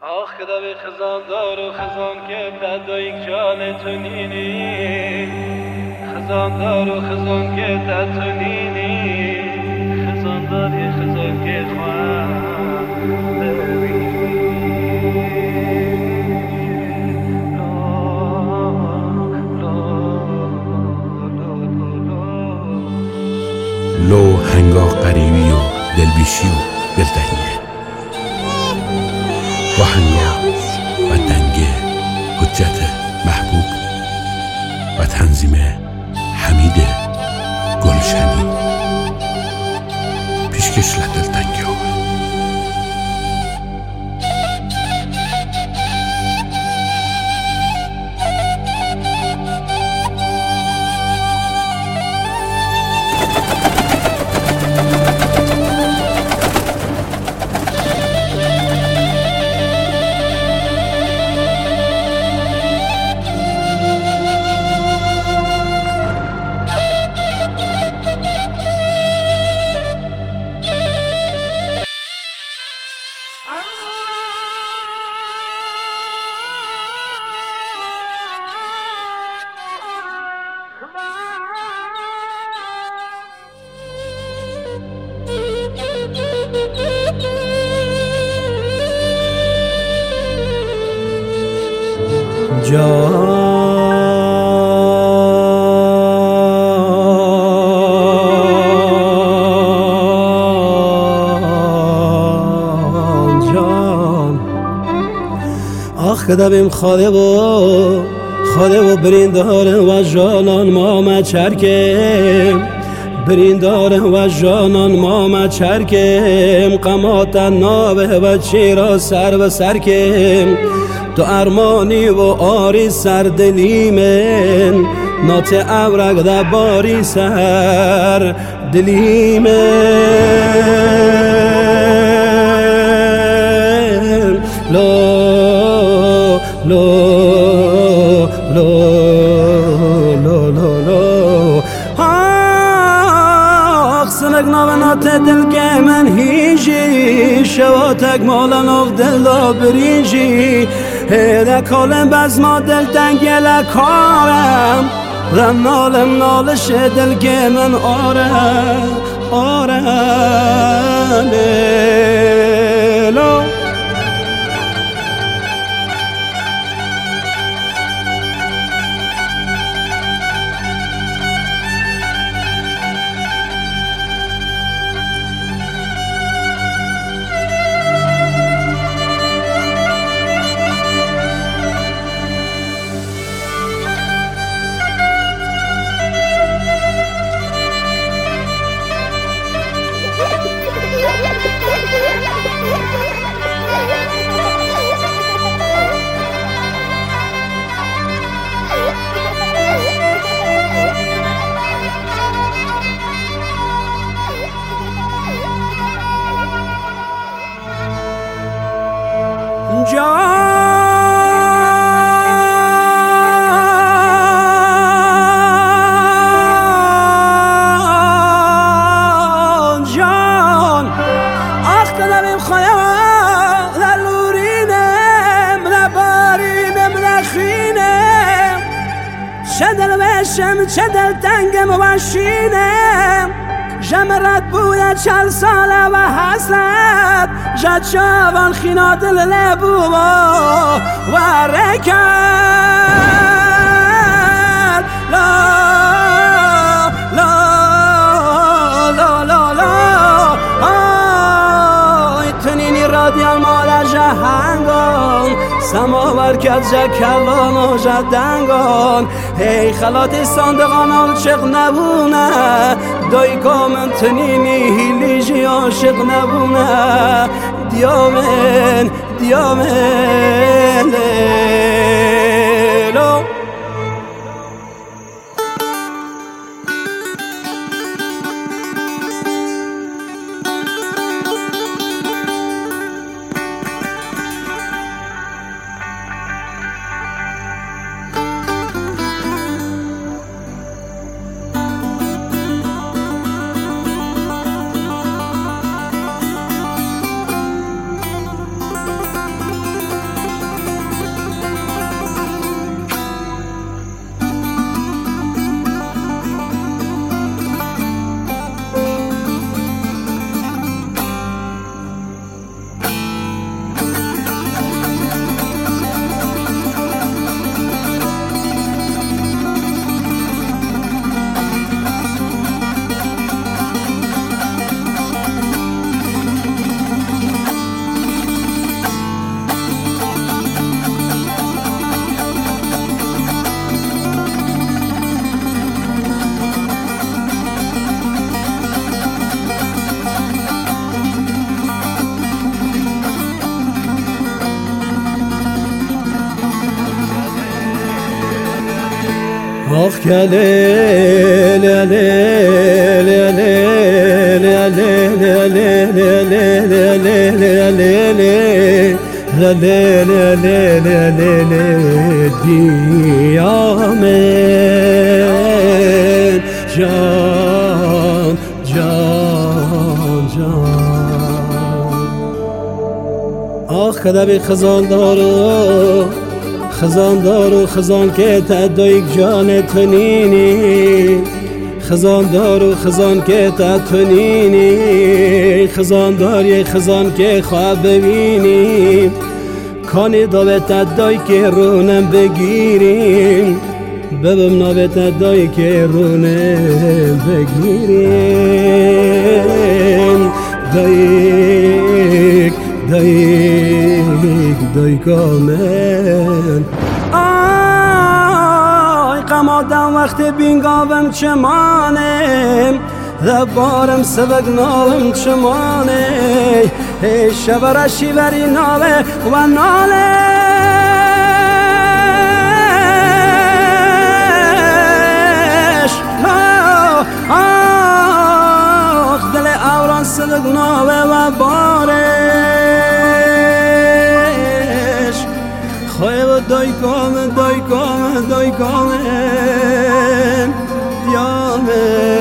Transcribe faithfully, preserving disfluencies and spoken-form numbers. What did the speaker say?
آخ که دوی خزان دار و خزان که تدوی جان تو نینی، خزان دار و خزان که تو نینی، خزان داری خزان که خواه لو هنگا قریبی و دلبیشی و دلتنگه با هنگا و دنگ حجت محبوب و تنظیم حمید گلشنی پیشکش لدلتنگه ها. جان جان آخ که دبیم خاله و خاله و برینداره و جانان ما چرکم برینداره و جانان ما چرکم قماتن نابه و چیرا سر و سرکم تو ارمانی و آری سر دلی من نات ابرق ده باری سر دلی من لو لو لو لو لو لو آخ سنگ نات دل که من هیجی شواتک مالا نو دل دا بریجی هیده کالم بز ما دل دنگه لکارم رم نالم نالش دل که من آره آره لیلو جان جان آخ دلم خواهم لورینم لبارینم لخینم چه دل بشم چه دل تنگم و شینم جمرت بوده چل ساله و حسرت جد شوان خینا دل لبو و رکن لا لا لا لا لا آی تنینی رادیال مال جهنگان سماور کد جا کلان و جدنگان هی خلاتی ساندقان عاشق نبونه دای کامن تنینی هیلیجی عاشق نبونه دیامن دیامن لیلو کله له له له له له له له له دیامن جان جان جان آخ کدبی خزان دارو خزان دارو خزان که تدایک جان تنینی خزان دارو خزان که تنینی خزان داری خزان که خواب ببینیم کانی دا تدای که رونم بگیریم ببم نا تدای که رونم بگیریم دایک دایک دایک آمن آی قمادم وقت بینگاوم چمانم دبارم سبق نالم چمانه شبرشی بری ناله و ناله آخ دل اوران سبق ناله و بارش خواه دای کامن دای کامن دای کامن دیامن